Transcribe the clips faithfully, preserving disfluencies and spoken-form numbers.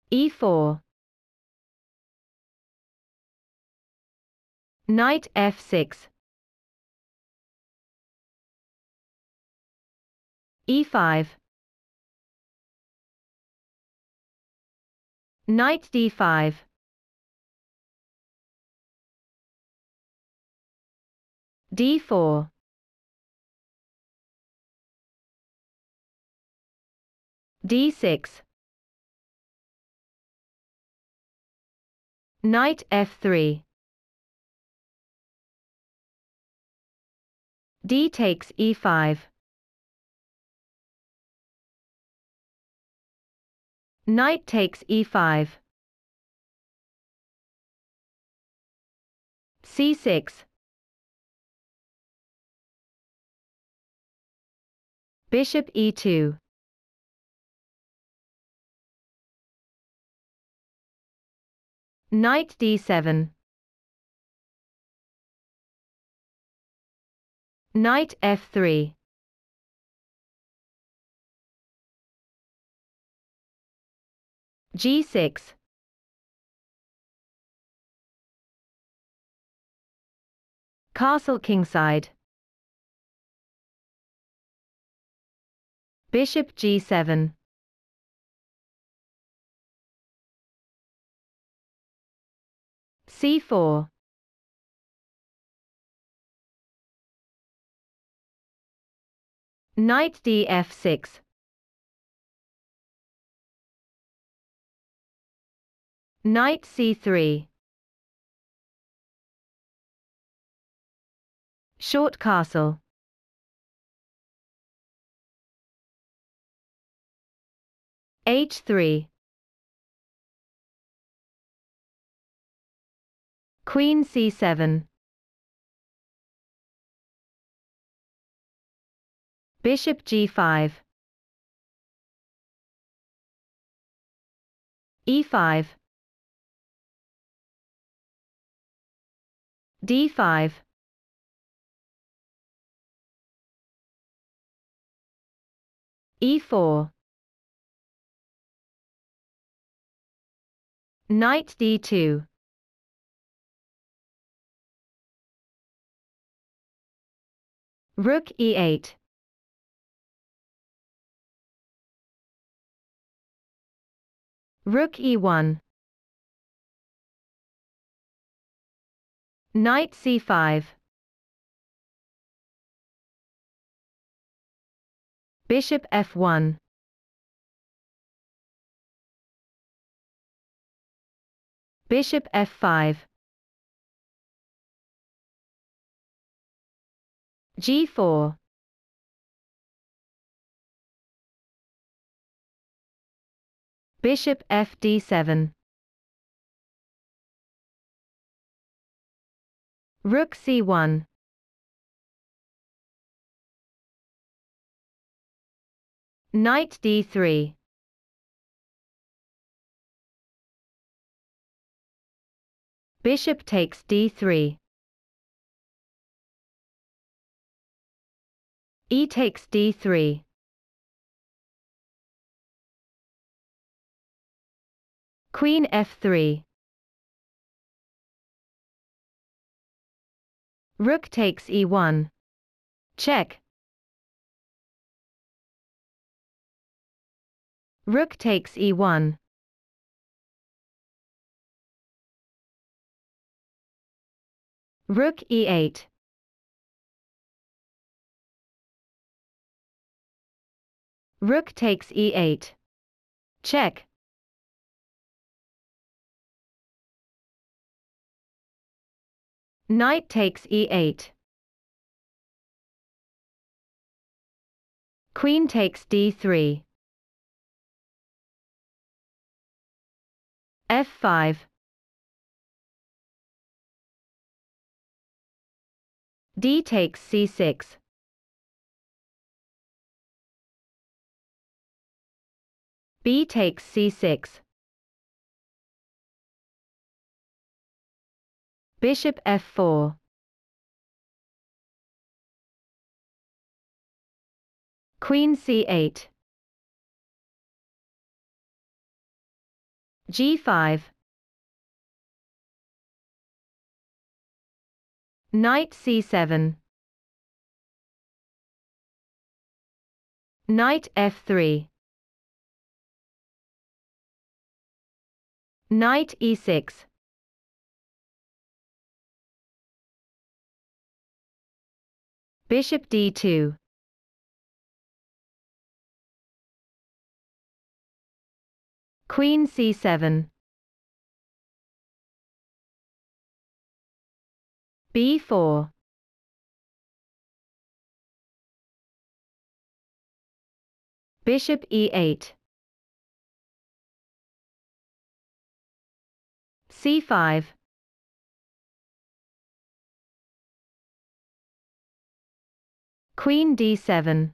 e four. Knight f six. e five. Knight d five. d four. d six. Knight f three. D takes e five. Knight takes e five. c six. Bishop e two. Knight d seven. Knight f three. g six. Castle kingside. Bishop g seven. c four. Knight d f six. Knight c three. Short castle. h three. Queen c seven. Bishop g five. e five. d five. e four. Knight d two. Rook e eight. Rook e one. Knight c five. Bishop f one. Bishop f five. g four. Bishop f d seven. Rook c one. Knight d three. Bishop takes d three. E takes d three. Queen f three. Rook takes e one. Check. Rook takes e one. Rook e eight. Rook takes e eight. Check. Knight takes e eight. Queen takes d three. f five. D takes c six. B takes c six. Bishop f four. Queen c eight. g five. Knight c seven. Knight f three. Knight e six. Bishop d two. Queen c seven. b four. Bishop e eight. c five. Queen d seven.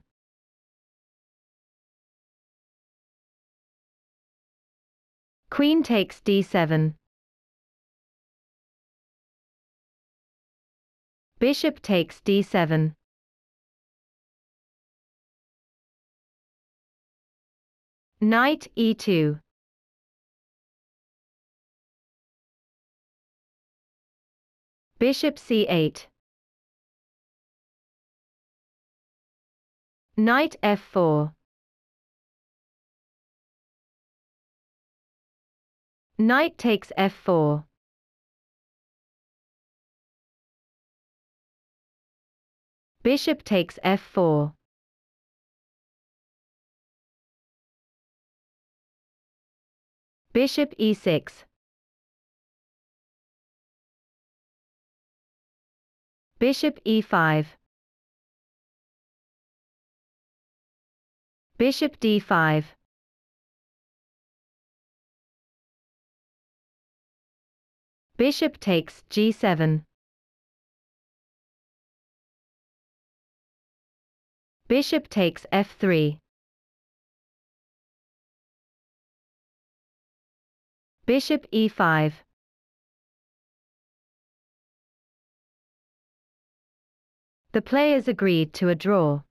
Queen takes d seven. Bishop takes d seven. Knight e two. Bishop c eight. Knight f four. Knight takes f four. Bishop takes f four. Bishop e six. Bishop e five. Bishop d five. Bishop takes g seven. Bishop takes f three. Bishop e five. The players agreed to a draw.